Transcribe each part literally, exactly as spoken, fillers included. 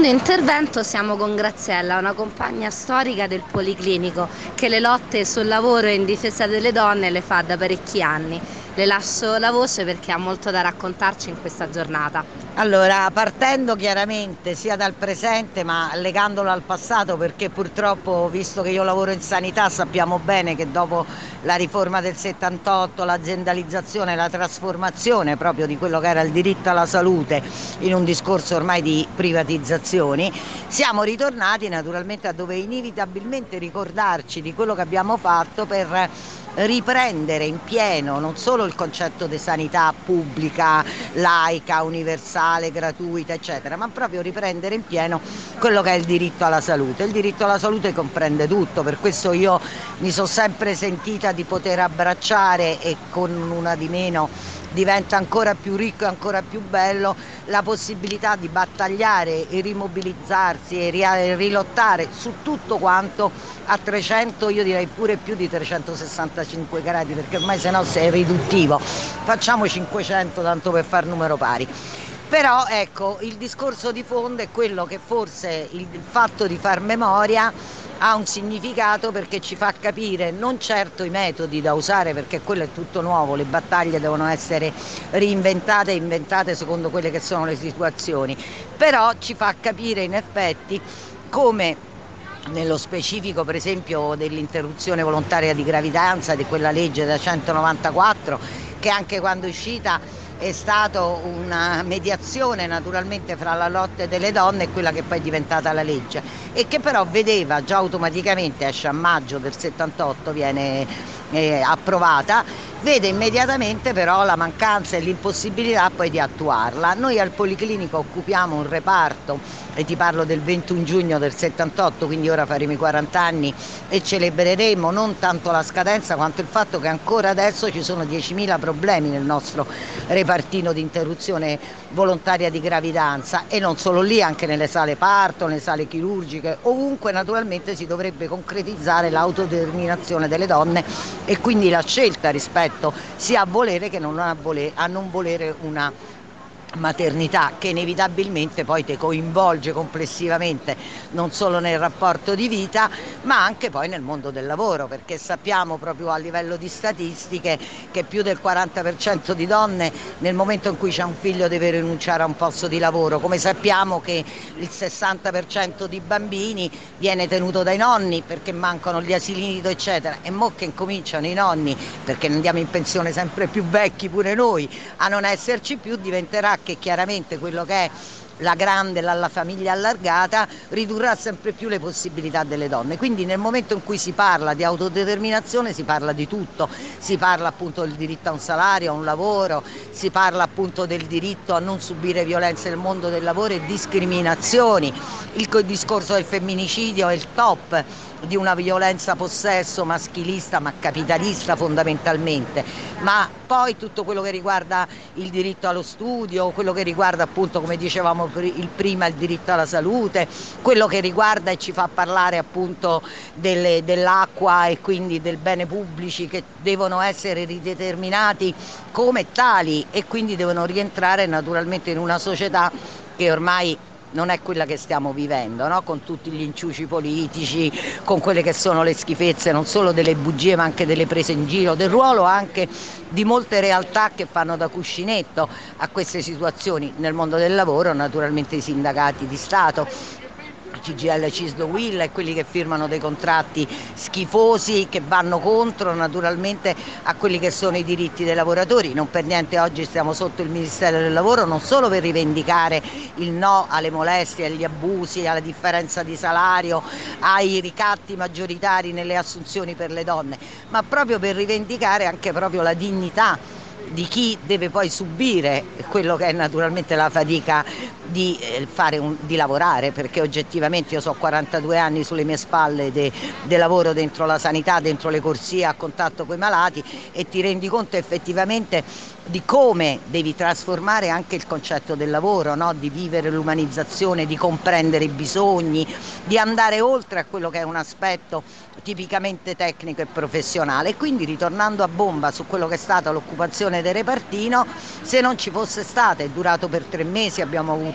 Intervento siamo con Graziella, una compagna storica del Policlinico che le lotte sul lavoro e in difesa delle donne le fa da parecchi anni. Le lascio la voce perché ha molto da raccontarci in questa giornata. Allora, partendo chiaramente sia dal presente ma legandolo al passato, perché purtroppo, visto che io lavoro in sanità, sappiamo bene che dopo la riforma del settantotto, l'aziendalizzazione, la trasformazione proprio di quello che era il diritto alla salute in un discorso ormai di privatizzazioni, siamo ritornati naturalmente a dover inevitabilmente ricordarci di quello che abbiamo fatto per riprendere in pieno non solo il concetto di sanità pubblica, laica, universale, gratuita, eccetera, ma proprio riprendere in pieno quello che è il diritto alla salute. Il diritto alla salute comprende tutto, per questo io mi sono sempre sentita di poter abbracciare, e con una di meno diventa ancora più ricco e ancora più bello, la possibilità di battagliare e rimobilizzarsi e rilottare su tutto quanto a trecento, io direi pure più di trecentosessantacinque gradi, perché ormai se no sei riduttivo, facciamo cinquecento tanto per far numero pari. Però ecco, il discorso di fondo è quello che forse il, il fatto di far memoria ha un significato, perché ci fa capire non certo i metodi da usare, perché quello è tutto nuovo, le battaglie devono essere reinventate e inventate secondo quelle che sono le situazioni, però ci fa capire in effetti come nello specifico, per esempio, dell'interruzione volontaria di gravidanza, di quella legge da centonovantaquattro, che anche quando è uscita è stata una mediazione naturalmente fra la lotta delle donne e quella che poi è diventata la legge, e che però vedeva già automaticamente, esce a maggio del settantotto, viene eh, approvata, vede immediatamente però la mancanza e l'impossibilità poi di attuarla. Noi al Policlinico occupiamo un reparto, e ti parlo del ventuno giugno del settantotto, quindi ora faremo i quaranta anni e celebreremo non tanto la scadenza quanto il fatto che ancora adesso ci sono diecimila problemi nel nostro repartino di interruzione volontaria di gravidanza, e non solo lì, anche nelle sale parto, nelle sale chirurgiche, ovunque naturalmente si dovrebbe concretizzare l'autodeterminazione delle donne, e quindi la scelta rispetto sia a volere che non a, volere, a non volere una maternità, che inevitabilmente poi ti coinvolge complessivamente non solo nel rapporto di vita ma anche poi nel mondo del lavoro, perché sappiamo proprio a livello di statistiche che più del quaranta per cento di donne nel momento in cui c'è un figlio deve rinunciare a un posto di lavoro, come sappiamo che il sessanta per cento di bambini viene tenuto dai nonni perché mancano gli asili nido eccetera, e mo che incominciano i nonni, perché andiamo in pensione sempre più vecchi pure noi, a non esserci più, diventerà che chiaramente quello che è la grande, la, la famiglia allargata ridurrà sempre più le possibilità delle donne. Quindi nel momento in cui si parla di autodeterminazione si parla di tutto, si parla appunto del diritto a un salario, a un lavoro, si parla appunto del diritto a non subire violenze nel mondo del lavoro e discriminazioni. Il, il discorso del femminicidio è il top di una violenza possesso maschilista ma capitalista fondamentalmente, ma poi tutto quello che riguarda il diritto allo studio, quello che riguarda appunto, come dicevamo il prima, il diritto alla salute, quello che riguarda e ci fa parlare appunto delle, dell'acqua e quindi del bene pubblici che devono essere rideterminati come tali e quindi devono rientrare naturalmente in una società che ormai non è quella che stiamo vivendo, no? Con tutti gli inciuci politici, con quelle che sono le schifezze non solo delle bugie ma anche delle prese in giro, del ruolo anche di molte realtà che fanno da cuscinetto a queste situazioni nel mondo del lavoro, naturalmente i sindacati di Stato, C G I L, C I S D, U I L, e quelli che firmano dei contratti schifosi che vanno contro naturalmente a quelli che sono i diritti dei lavoratori. Non per niente oggi stiamo sotto il Ministero del Lavoro, non solo per rivendicare il no alle molestie, agli abusi, alla differenza di salario, ai ricatti maggioritari nelle assunzioni per le donne, ma proprio per rivendicare anche proprio la dignità di chi deve poi subire quello che è naturalmente la fatica di, eh, fare un, di lavorare, perché oggettivamente io so quarantadue anni sulle mie spalle di lavoro dentro la sanità, dentro le corsie a contatto con i malati, e ti rendi conto effettivamente di come devi trasformare anche il concetto del lavoro, no? Di vivere l'umanizzazione, di comprendere i bisogni, di andare oltre a quello che è un aspetto tipicamente tecnico e professionale. E quindi, ritornando a bomba su quello che è stata l'occupazione del repartino, se non ci fosse stata, è durato per tre mesi, abbiamo avuto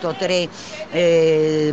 visto tre eh,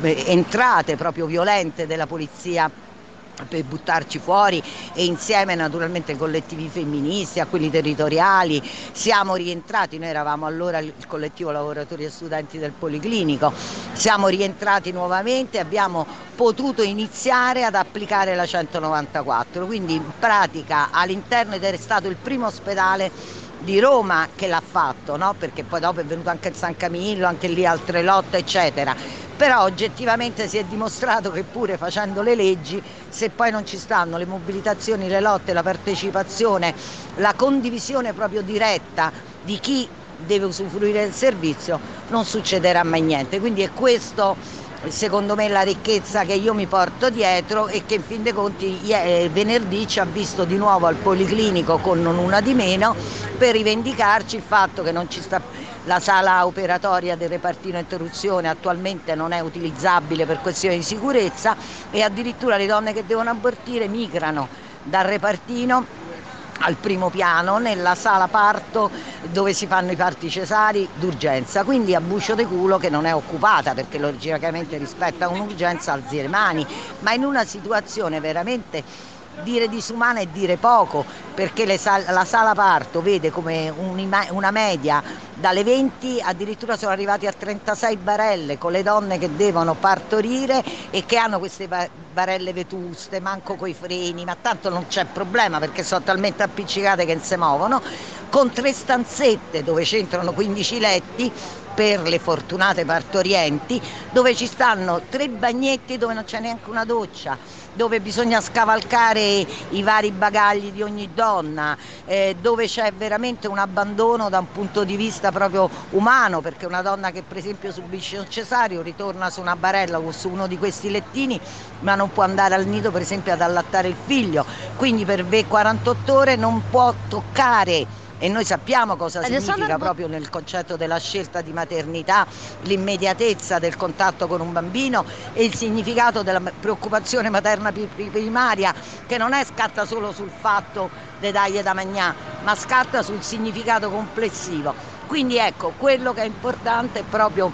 entrate proprio violente della polizia per buttarci fuori, e insieme naturalmente ai collettivi femministi, a quelli territoriali siamo rientrati. Noi eravamo allora il collettivo lavoratori e studenti del Policlinico, siamo rientrati nuovamente e abbiamo potuto iniziare ad applicare la centonovantaquattro, quindi in pratica all'interno, ed è stato il primo ospedale di Roma che l'ha fatto, no? Perché poi dopo è venuto anche il San Camillo, anche lì altre lotte eccetera. Però oggettivamente si è dimostrato che pure facendo le leggi, se poi non ci stanno le mobilitazioni, le lotte, la partecipazione, la condivisione proprio diretta di chi deve usufruire del servizio, non succederà mai niente. Quindi è questo, secondo me, la ricchezza che io mi porto dietro, e che in fin dei conti venerdì ci ha visto di nuovo al Policlinico con una di meno, per rivendicarci il fatto che non ci sta. La sala operatoria del repartino interruzione attualmente non è utilizzabile per questioni di sicurezza, e addirittura le donne che devono abortire migrano dal repartino al primo piano nella sala parto dove si fanno i parti cesari d'urgenza, quindi a bucio di culo, che non è occupata, perché logicamente rispetto a un'urgenza alzi le mani, ma in una situazione veramente, dire disumana è dire poco, perché le sal- la sala parto vede come una media dalle venti, addirittura sono arrivati a trentasei barelle con le donne che devono partorire e che hanno queste barelle vetuste, manco coi freni, ma tanto non c'è problema perché sono talmente appiccicate che non si muovono, con tre stanzette dove c'entrano quindici letti per le fortunate partorienti, dove ci stanno tre bagnetti dove non c'è neanche una doccia, dove bisogna scavalcare i vari bagagli di ogni donna, eh, dove c'è veramente un abbandono da un punto di vista proprio umano, perché una donna che per esempio subisce un cesareo ritorna su una barella o su uno di questi lettini, ma non può andare al nido per esempio ad allattare il figlio, quindi per quarantotto ore non può toccare. E noi sappiamo cosa significa proprio nel concetto della scelta di maternità l'immediatezza del contatto con un bambino, e il significato della preoccupazione materna primaria, che non è scatta solo sul fatto di dargli da mangiare, ma scatta sul significato complessivo. Quindi ecco, quello che è importante è proprio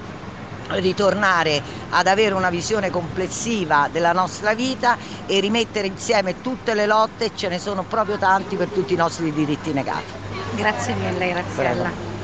ritornare ad avere una visione complessiva della nostra vita e rimettere insieme tutte le lotte, ce ne sono proprio tanti, per tutti i nostri diritti negati. Grazie mille, Graziella. Prego.